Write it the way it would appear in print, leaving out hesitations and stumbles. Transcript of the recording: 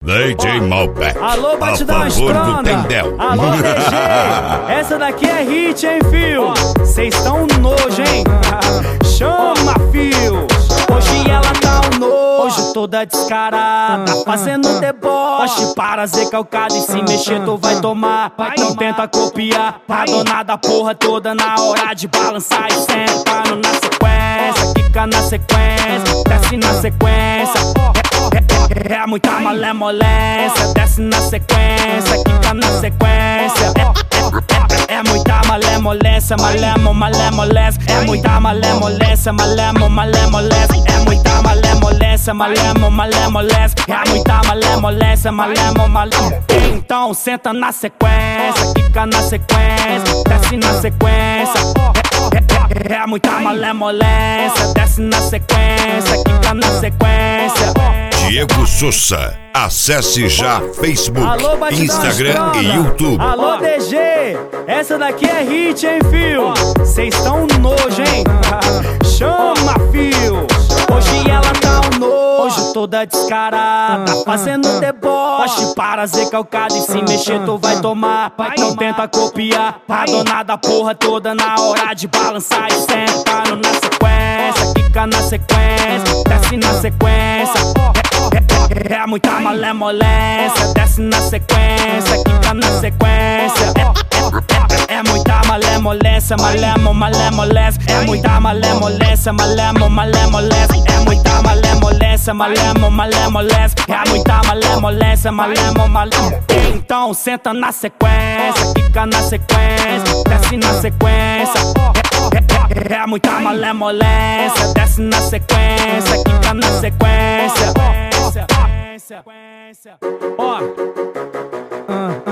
DJ Malbec, alô, a batidão favor do estronda. Tendel. Alô, DG, essa daqui é hit, hein, fio? Cês tão nojo, hein? Chama, fio. Hoje ela tá um nojo, toda descarada, fazendo deboche. Para ser calcada e se mexer tu vai tomar. Não tenta copiar, a dona da porra toda na hora de balançar e sentando na sequência. Quica na sequência, desce na sequência. É muita malemolência, desce na sequência, quica na sequência. É muita malemolência, malemolência. É muita malemolência, malemolência. É muita malemolência, malemolência. É muita malemolência, malemolência. Então senta na sequência, quica na sequência, desce na sequência. É muita malemolência, desce na sequência, quica na sequência. Diego Souza, acesse já Facebook, Alô, Instagram estronda. e YouTube. Alô, DG, essa daqui é hit, hein, fio? Cês tão nojo, hein? Chama, fio. Hoje ela tá um nojo, toda descarada, fazendo deboche. Para ser calcada e se mexer tu vai tomar. Não tenta copiar, a dona da porra toda na hora de balançar e sentando na sequência. Quica na sequência, desce na sequência. É muita malemolência, desce na sequência, quica na sequência. É muita malemolência, malemolência. É muita malemolência, malemolência. É muita malemolência, malemolência. É muita malemolência, malemolência. Então senta na sequência, quica na sequência, desce na sequência. É muita malemolência, desce na sequência, quica na sequência. Ó.